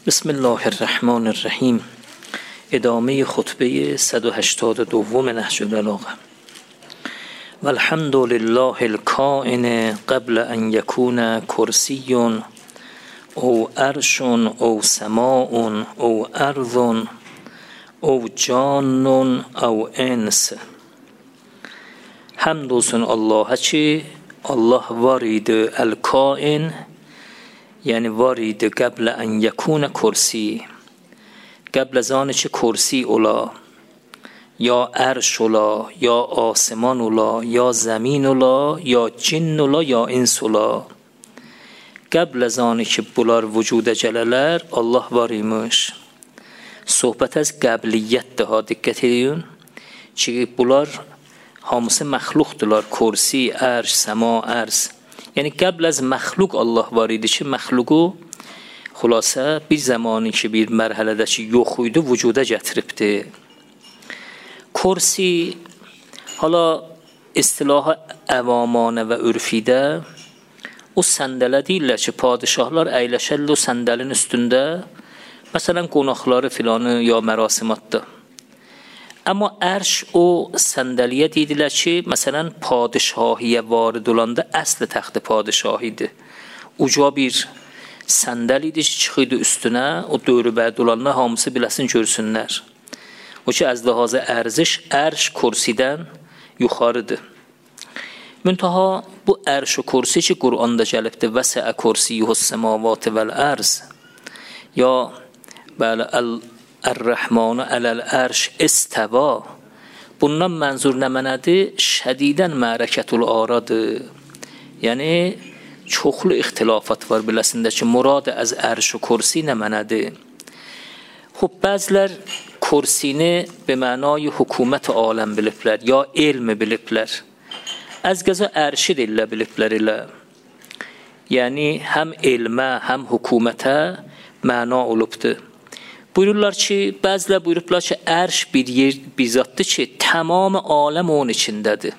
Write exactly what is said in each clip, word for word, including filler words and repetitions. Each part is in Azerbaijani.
بسم الله الرحمن الرحیم. ادامه خطبه صد و هشتاد و دو نهج البلاغه. و الحمد لله الکائن قبل ان یکون کرسی او عرش او سماء او ارض او جان او انس. حمد و ثنا الله چی؟ الله وارد الکائن، یعنی وارد قبل ان یکون کرسی، قبل از آن چه کرسی اولا یا عرش اولا یا آسمان اولا یا زمین اولا یا جن اولا یا انس اولا، قبل از آن که بولار وجود جلالر الله واریمش. صحبت از قبلیت ده ها دقت edin چه بولار همس مخلوق دلار، کرسی، عرش، سما، ارز، یعنی قبل از مخلوق الله واریده چه مخلوقو خلاصه bir زمانی که bir مرحله چه yoxuydu vücuda gətiribdi. کرسی حالا اصطلاح عوامانه و ürfidə o səndələ deyirlər ki, padişahlar əyləşərlər o səndəlin üstündə, məsələn qonaqları filanı ya mərasimatda. Amma ərş o səndəliyə deyirlər ki, məsələn padişahiyə varid olanda əsl təxti padişahidir. Uca bir səndəl idi ki, çıxıydı üstünə, o dövrü bəd olanda hamısı biləsin görsünlər. O ki, az ləhazə ərziş, ərş kursidən yuxarıdır. Müntaha bu ərş o kursi ki, Qur'anda gəlibdir. Vəsəə kursiyuhus səmavatı vəl ərz. Ya bələ el-Rəhmanu ələl-ərş istəva. Bundan mənzur nə mənədir? Şədidən mərəkətul aradır. Yəni, çoxlu ixtilafat var biləsində ki, murad az ərş و کرسی nə mənədir? خب bəzilər kursini به معنای حکومت عالم biliblər یا علم biliblər. از qəza ərşi deyirlər biliblər elə. Yəni həm elmə, həm hökumətə məna olubdur. Buyururlar ki, bəzilər buyurublar ki, ərş bir yer bizatdır ki, tamam aləm onun içindədir.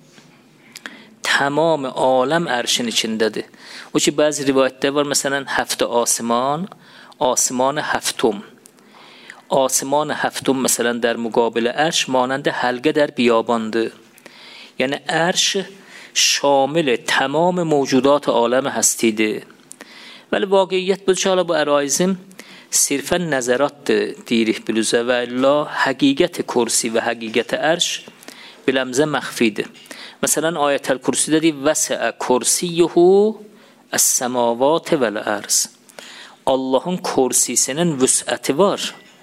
Tamam aləm ərşin içindədir. O ki, bəzi rivayətlər var, məsələn, həftə asiman, asiman həftüm. آسمان هفتم مثلا در مقابل عرش مانند حلقه در بیابانده. یعنی عرش شامل تمام موجودات عالم هستیده. ولی واقعیت بود حالا با ارائیزم صرفا نظرات دیره بلوزه و الا حقیقت کرسی و حقیقت عرش بلمزه مخفیده. مثلا آیت الکرسی دادی وسع کرسیه السماوات و الارض. اللهون کرسیسinin وسعتی var.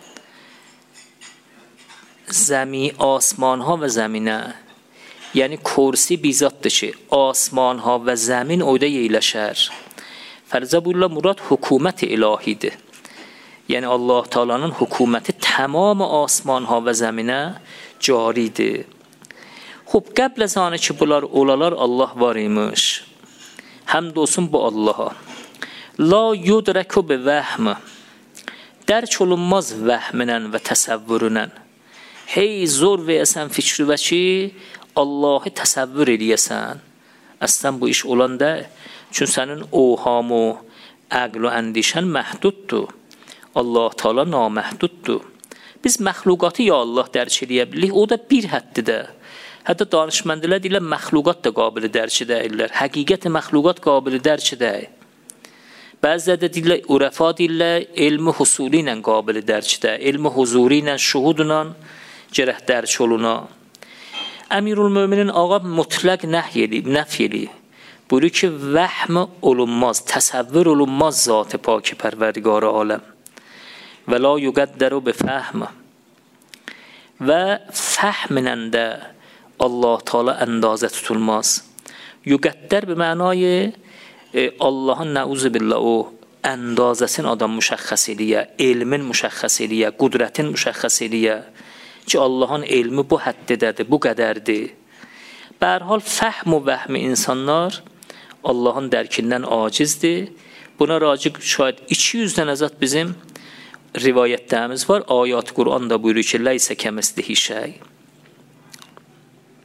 زمین آسمان ها و زمینه، یعنی کرسی بیزات دشه، آسمان ها و زمین اوده ییلشر. فرضا بولا مراد حکومت الهی ده، یعنی الله تعالی'nin حکومت تمام آسمان ها و زمینه جاری ده. خب قبل از آنه که بولار اولاlar الله واریمش. حمد olsun bu Allah'a. La yudreku be vehm. Dərk olunmaz vəhminlə və təsəvvürünlə. Hey zor verəsən fikri və ki, Allah'ı təsəvvür eləyəsən. Əslən bu iş olanda, çünki sənin oğam و əql و əndişən məhduddur. Allah Teala naməhduddur. Biz məxluqatı ya Allah dərk eləyə bilirik, o da bir həddidə. Hətta danışməndirlər deyirlər, məxluqat da qabili dərk edəyirlər. Həqiqət məxluqat qabili dərk edəyir. Bəzilər də deyirlər, ürəfa deyirlər, elmi husuli ilə qabili dərk edəyir. Elmi huzuri ilə, şuhudla gərək dərk oluna. Əmirülmüminin ağa mutlaq nəhy eləyib, nəfy eləyib. Buyurur ki, vəhm olunmaz, təsəvvür olunmaz zat-ı paki pərverdigar aləm. Və la yuqəddəru bi fəhm. Və fəhminlə də Allah Teala əndazə tutulmaz. Yuqəddər bi mənayı Allahın nəuzu billah o əndazəsin adam müşəxxəs eləyə, elmin müşəxxəs eləyə, qudrətin müşəxxəs eləyə ki, Allahın elmi bu həddədədir, bu qədərdir. Bərhal fəhm و vəhmi insanlar Allahın dərkindən acizdir. Buna raciq şayad iki yüzdən azad bizim rivayətlərimiz var. Ayat Qur'anda buyurur ki, leysə kəmislihi şey.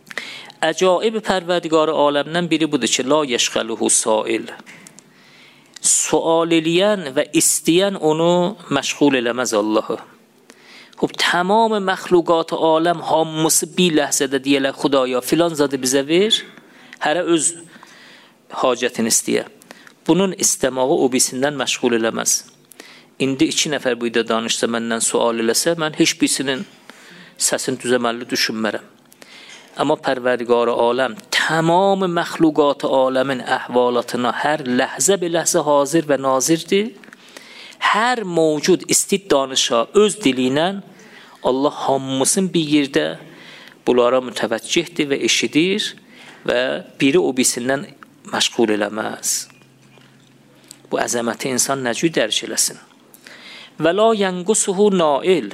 Əcaib pərverdigar aləmdən biri budur ki, la yeşğəluhu sail. sual eləyən və istəyən onu məşğul eləməz Allahı. خب تمام məxluqat aləm hamısı bir ləhzədə deyirlər Xudaya filan zadı bizə ver, hərə öz hacətini istəyə. Bunun istəmağı o birisindən məşğul eləməz. İndi iki nəfər bu ida danışsa, məndən sual eləsə, mən heç birisinin səsini düzəməlli düşünmərəm. Amma Pərverdigar aləm tamam məxluqat aləmin əhvalatına hər ləhzə bir ləhzə hazır və nazirdir. Hər mövcud istid danışa öz diliyle Allah hamısın bir yerdə bunlara mütəvəccihdir və eşidir və biri o birisindən məşğul eləməz. Bu əzəməti insan necə dərk eləsin? Və la yenqusuhu nail.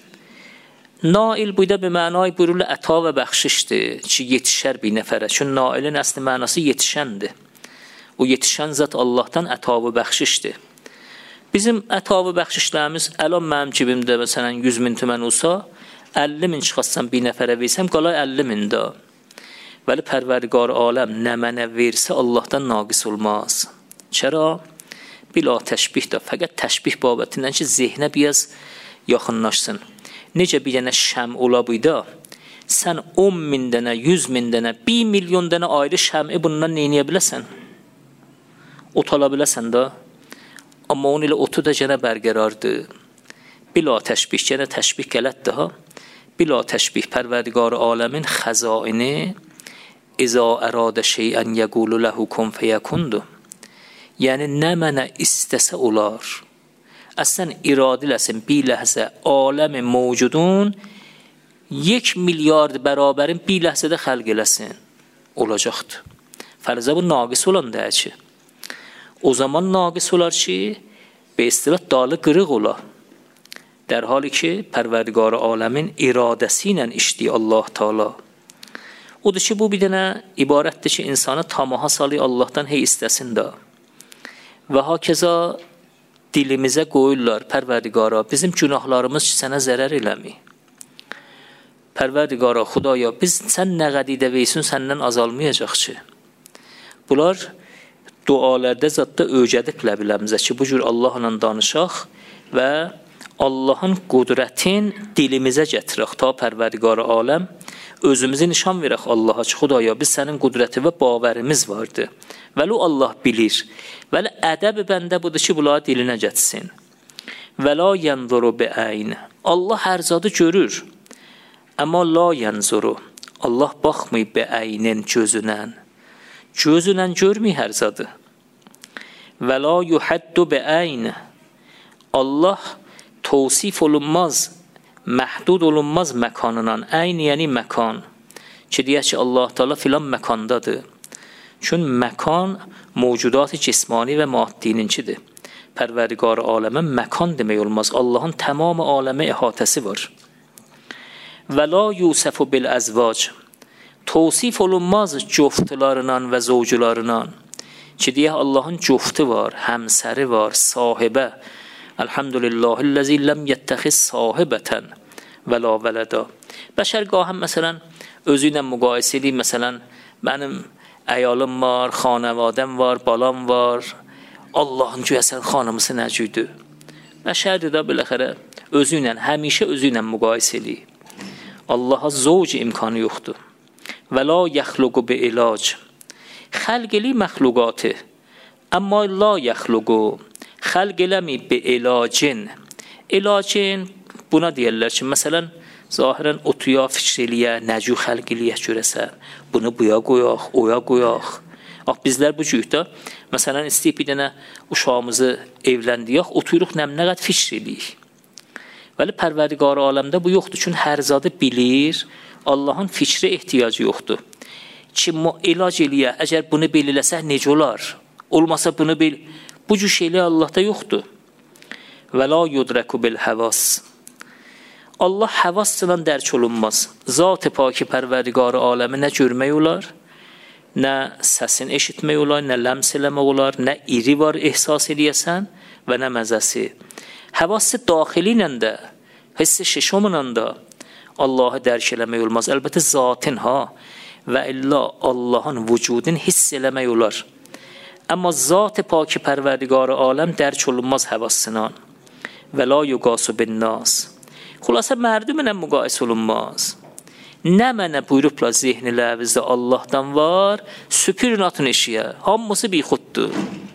Nail bu da bir mənay buyurulur əta və bəxşişdir ki yetişər bir nəfərə. Çünki nailin əsli mənası yetişəndir. O yetişən zat Allahdan əta və bəxşişdir. Bizim əta və bəxşişlərimiz əlan mənim cibimdə məsələn yüz min tümən olsa, əlli min çıxatsam bir nəfərə versəm, qalay əlli min də. Vəli Pərverdigar aləm nə mənə versə Allahdan naqis olmaz. Çərə? Bila təşbih də, fəqət təşbih babətindən ki, zehnə biraz yaxınlaşsın. Necə bir dənə şəm ola buyda, sən on min dənə, yüz min dənə, bir milyon dənə ayrı şəmi bundan neyniyə biləsən? Ot ala biləsən də, amma onun ilə otu da gənə bərqərardır. Bila təşbih, gənə təşbih qələtdir ha. Bila təşbih, Pərverdigar aləmin xəzaini İza əradə şeyən yəqulu ləhu kun fəyəkundu. Yəni nə mənə istəsə olar. Əslən iradiləsin bir ləhzə aləmi mövcudun یک milyard bərabərin bir ləhzədə xəlq eləsin. Olacaqdır. Fərzə bu naqis olan deyək ki. O zaman naqis olar ki, be istilah dalı qırıq olar. در حالی ki, Pərverdigar aləmin iradəsi ilə işləyir Allah Taala. Odur ki, bu bir dənə ibarətdir ki, insanı tamaha salıyor Allahdan hey istəsin də. Və hakeza dilimizə qoyurlar Pərverdigara, bizim günahlarımız ki, sənə zərər eləmi. Pərverdigara, Xudaya, biz sən nə qədidə veysin, səndən azalmayacaq ki. Bunlar dualarda zətdə öyrədib ləbiləmizə ki, bu cür Allahla danışaq və Allahın qudrətin dilimizə gətirək ta Pərverdigar aləm, özümüzü nişan verək Allaha ki, Xudaya, biz sənin qudrəti və bavərimiz vardı. Vəli Allah bilir. Vəli ədəb bəndə budur ki, bunları dilinə getsin. Və la yənzuru bi'ayn. Allah hər zadı görür. Amma la yənzuru. Allah baxmır bi'aynin gözünə. Gözünə görmür hər zadı. Və la yuhaddu bi'ayn. Allah توصیف olunmaz, məhdud olunmaz məkanından. Əyn yəni məkan. Ki deyək ki, Allah Teala filan məkandadır. Çünki məkan mövcudat-ı cismani və maddininkidir. Pərverdigar aləmə məkan demək olmaz. Allahın tamam aləmə əhatəsi var. Və la yusafu bil azvac. Tavsif olunmaz cüftlərlə və zövclərlə. Ki deyək Allahın cüftü var, həmsəri var, sahibə. Elhamdülillahillazi lem yettexiz sahibeten və la vələda. Bəşər qahəm məsələn özü ilə müqayisə edib, məsələn mənim əyalım var, xanavadəm var, balam var. Allahın güyəsən xanımısı nəcüdür. Bəşərdir də biləxərə özü ilə, həmişə özü ilə müqayisə edib. Allaha zövc imkanı yoxdur. Və la yəxluqu bi ilac. Xəlq eli məxluqatı. Amma la yəxluqu. Xəlq eləmi bi ilacin. İlacin buna deyirlər ki, məsələn, zahirən otuya fikr eləyə, nəcü xəlq eləyə görəsən, bunu buya qoyaq, oya qoyaq. Ax, bizlər bu cühdə, məsələn, istəyib bir dənə uşağımızı evləndiyək, otuyuruq nəmnə qəd fikr eləyik. Vəli Pərverdigar aləmdə bu yoxdur, çünki hər zadı bilir, Allahın fikri ehtiyacı yoxdur. Ki, ilac eləyə, əgər bunu belirləsək necə olar? Olmasa bunu bil... Bu cür şeylər Allahda yoxdur. Və la yudrəku bil həvas. Allah həvasla dərk olunmaz. Zat-ı paki Pərverdigar aləmi nə görmək olar, nə səsin eşitmək olar, nə ləms eləmək olar, nə iri var ehsas eləyəsən və nə məzəsi. Həvası daxili ilə də, hissi şişomla da Allahı dərk eləmək olmaz. Əlbəttə zatin ha və illa Allahın vücudun hiss eləmək olar. اما ذات پاک پروردگار عالم درک olunmaz həvassından. Və la yuqasu bin nas. Xülasə mərduminə müqayisə olunmaz. Nə mənə buyurubla zehni ləvizdə Allahdan var, süpürün atın eşiyə. Hamısı bixuddur.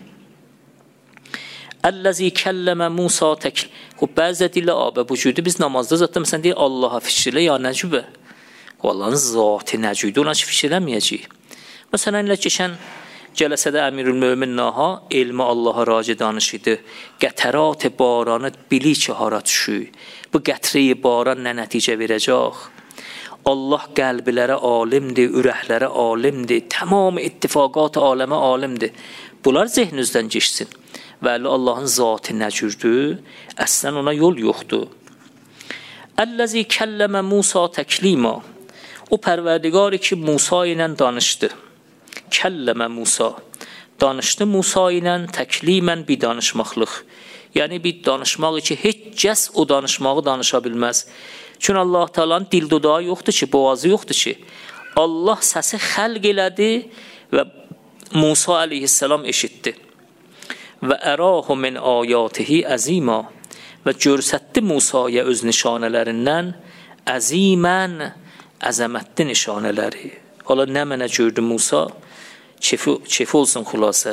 Əl-ləzi kəlləmə Musa tək. Xub, bəzə deyirlər, abə, bu cürdü biz namazda zətdə, məsələn, deyir, Allaha fikirlə, ya nəcübə. Allahın zatı nəcüydü, ona ki, fikirləməyəcək. Məsələn, ilə keçən cələsədə Əmirül-Mömin Naha elmi Allaha raci danışıydı. Qətərat baranı bili ki, hara düşü. Bu qətrəyi baran nə nəticə verəcək? Allah qəlbilərə alimdir, ürəklərə alimdir, tamam ittifaqat aləmə alimdir. Bunlar zehninizdən geçsin. Vəli Allahın zatı nəcürdür, əslən ona yol yoxdur. Əl-ləzi kəlləmə Musa təklima. O pərverdigarı ki, Musa ilə danışdı. Kəlləmə Musa. Danışdı Musa ilə təklimən bir danışmaqlıq. Yəni bir danışmaq ki, heç kəs o danışmağı danışa bilməz. Çünki Allah Taala'nın dil dodağı yoxdur ki, boğazı yoxdur ki. Allah səsi xəlq elədi və Musa əleyhissalam eşitdi. Və ərahu min ayatihi əzima. Və görsətdi Musaya öz nişanələrindən əzimən, əzəmətli nişanələri. Hala nə mənə gördü Musa? Çefi olsun xülasə.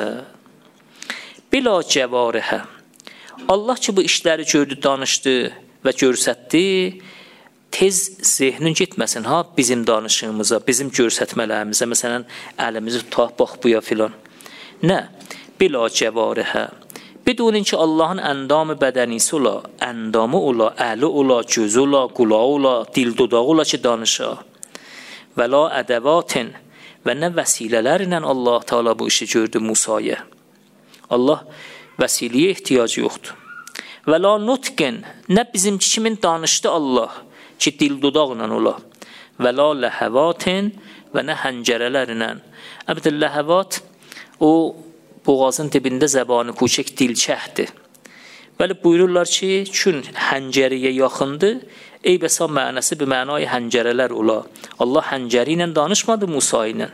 Bila cəvarihə. Allah ki, bu işləri gördü, danışdı və görsətdi, tez zehnin getməsin, ha, bizim danışığımıza, bizim görsətmələrimizə, məsələn, əlimizi tutaq, bax buya filan. Nə? Bila cəvarihə. Bidunin ki, Allahın əndamı bədənisi ola, əndamı ola, əli ola, gözü ola, qulağı ola, dil dodağı ola ki, danışa. Və la ədəvatin və nə vəsilələrlə Allah Teala bu işi gördü Musaya. Allah vəsiliyə ehtiyacı yoxdur. Və la nutqin, nə bizimki kimin danışdı Allah ki, dil dodaqla ola. Və la ləhəvatin və nə həncərələrlə. Əbdə ləhəvat, o boğazın dibində zəbanı kuçək dilçəhdir. Bəli, buyururlar ki, çün həncəriyə yaxındır, ey bəsa mənəsi bir mənayı həncərələr ola. Allah həncəri ilə danışmadı Musa ilə.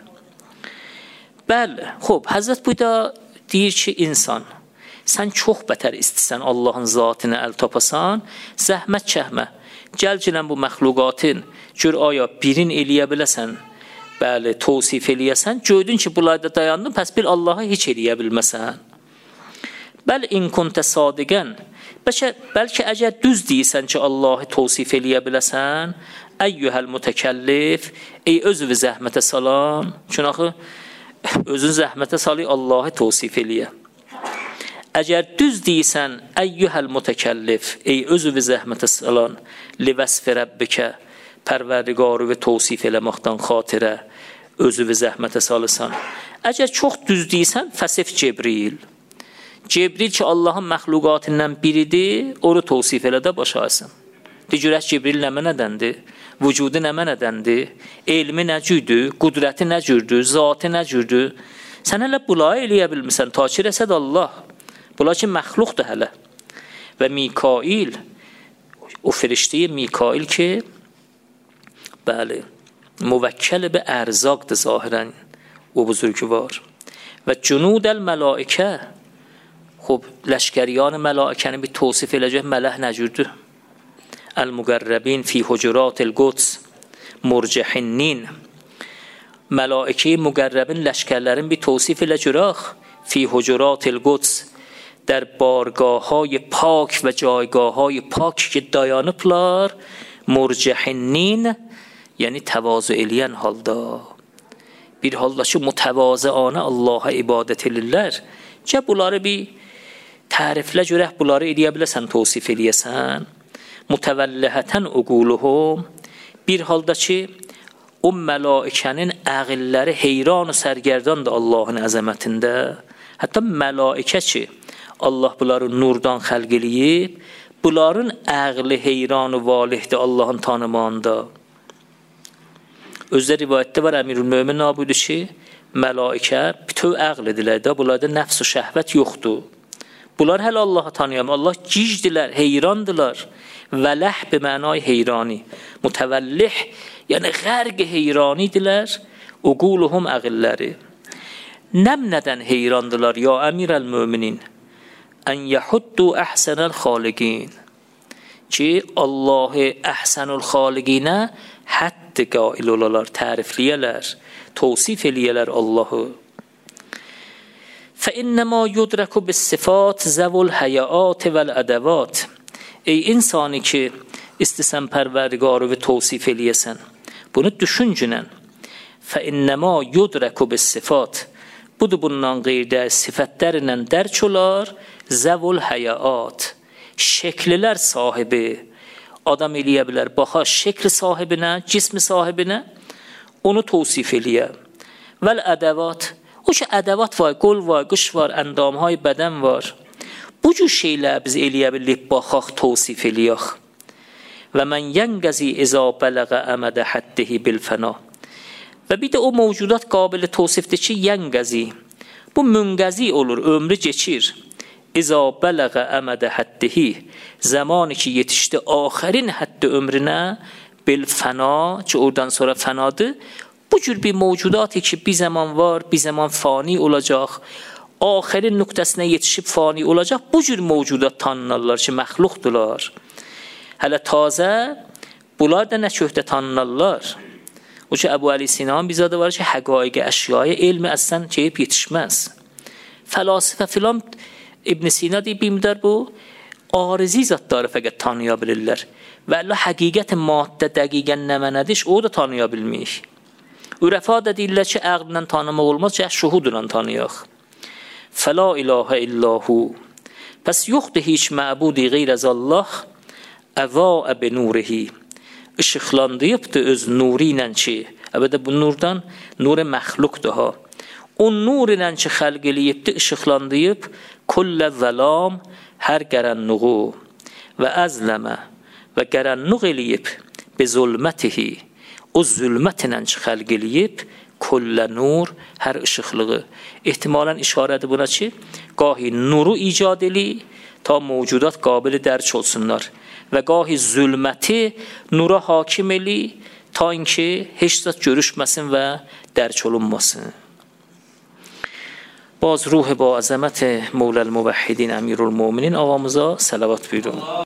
Bəli, xob, Həzrət Buda deyir ki, insan, sən çox bətər istisən Allahın zatını əl tapasan, zəhmət çəkmə. Gəl gələn bu məxluqatın, gör aya birin eləyə biləsən, bəli, tavsif eləyəsən, gördün ki, bulayda dayandın, pəs bir Allahı heç eləyə bilməsən. Bəl in kuntə sadiqən, bəlkə, bəlkə əgər düz deyirsən ki, Allahı tavsif eləyə biləsən, əyyuhəl mütəkəllif, ey özü zəhmətə salan, çünki axı, özün zəhmətə salı Allahı tavsif eləyə. Əgər düz deyirsən, əyyuhəl mütəkəllif, ey özü zəhmətə salan, li vəsfi rəbbikə, pərverdigarı və tavsif eləməkdən xatirə, özü zəhmətə salısan. Əgər çox düz deyirsən, fəsif Cebril. Cebril ki, Allahın məxluqatından biridir, onu tavsif elə də başarsın. Digərək Cebril nə mənədəndir? Vücudu nə mənədəndir? Elmi nə cürdür? Qudrəti nə cürdür? Zatı nə cürdür? Sən hələ bunları eləyə bilmirsən, ta ki, rəsəd Allah. Bunlar ki, məxluqdur hələ. Və Mikail, o firiştiyi Mikail ki, bəli, müvəkkəl bir ərzaqdır zahirən, o buzurgu var. Və cunudəl mələikə, xub, ləşkəriyan mələikəni bir tavsif eləcək mələh nəcürdür. Əl-müqərrəbin fi hucurat el-quds, murcəhinnin. Mələikə müqərrəbin ləşkərlərin bir tavsif eləcək, fi hucurat el-quds, در بارگاه های پاک و جایگاه های پاک که dayanıblar مرجحنین یعنی təvazüeləyən halda bir halda ki mütəvazıanə Allaha ibadət edirlər ki bunları bir təriflə görək bunları eləyə biləsən tavsif eləyəsən mütəvəlləhətən uquluhum bir halda ki o mələikənin əqilləri heyran və sərgərdandır Allahın əzəmətində hətta mələikə ki Allah bunları nurdan xəlq eləyib, bunların əqli heyran və valihdir Allahın tanımağında. Özdə rivayətdə var Əmirül-Mömin Nabudu ki, mələikə bütöv əql edirlər də, bunlarda nəfs və şəhvət yoxdur. Bunlar hələ Allahı tanıyam, Allah gicdirlər, heyrandılar. Vələh bi mənay heyrani, mütəvəllih, yəni qərq heyranidirlər, uquluhum əqilləri. nəm nədən heyrandılar ya əmir əl-müminin ən yəhuddu əhsənəl xaliqin ki Allah-ı əhsənül xaliqinə hədd qail olalar, tərifləyələr, tavsif eləyələr Allahı. فإنما يدرك بالصفات ذو الحیات والادوات. Ey insani ki istəsən pərverdigarı və tavsif eləyəsən, bunu düşüncünən. فإنما يدرك بالصفات. Budur bundan qeydə sifətlərlə dərk olar ذو الحیات. Şəklilər sahibi adam eləyə bilər, baxa şəkl sahibinə, cism sahibinə onu tavsif eləyə. Vəl ədəvat. O ki ədəvat var, qol var, qış var, əndamهای bədən var. Bu cür şeylər biz eləyə bilik, baxaq, tavsif eləyək. Və mən yənqəzi izə bələğə əmədə həddihi bilfəna. Və bir də o mövcudat qabil tavsifdir ki, yənqəzi. Bu münqəzi olur, ömrü geçir. İzə bələğə əmədə həddihi. Zamanı ki yetişdi axərin həddi ömrünə bilfəna, ki oradan sonra fənadır. Bu cür bir mevcudatı ki bir zaman var, bir zaman fani olacaq, axərin nöqtəsinə yetişib fani olacaq, bu cür mevcudat tanınırlar ki, məxluqdurlar. Hələ tazə, bunlar da nə köhtə tanınırlar. O ki, Əbu Əli Sinan bizadə var ki, həqaiqə əşyaya elmi əslən keyib yetişməz. Fəlasifə filan İbn Sina deyib bilmədər bu, arizi zatları fəqət tanıya bilirlər. Və Allah həqiqət maddə dəqiqən nə mənədir, o da tanıya bilməyik. Ürəfa da deyirlər ki, əqllə tanımaq olmaz, ki, şuhudla tanıyaq. Fəla ilahə illahu. Pəs yoxdur heç məbudi qeyr əz Allah, əvəə bi nurihi. Işıqlandıyıbdır öz nuru ilə ki, əbədə bu nurdan, nuru məxluqdur ha. O nur ilə ki, xəlq eləyibdir, işıqlandıyıb, kullə zəlam, hər qərənnuğu və əzləmə və qərənnuq eləyib, bi zulmətihi. O zülmətlə xəlq eləyib, kullə nur, hər işıqlığı. Ehtimalən işarədir buna ki, qahi nuru icad eləyib, ta mövcudat qabili dərk olsunlar. Və qahi zülməti nura hakim eləyib, ta inki heç zat görüşməsin və dərk olunmasın. Baz ruh ba əzəmət Mevləl Müvəhhidin Əmirul Möminin ağamıza səlavat buyurun.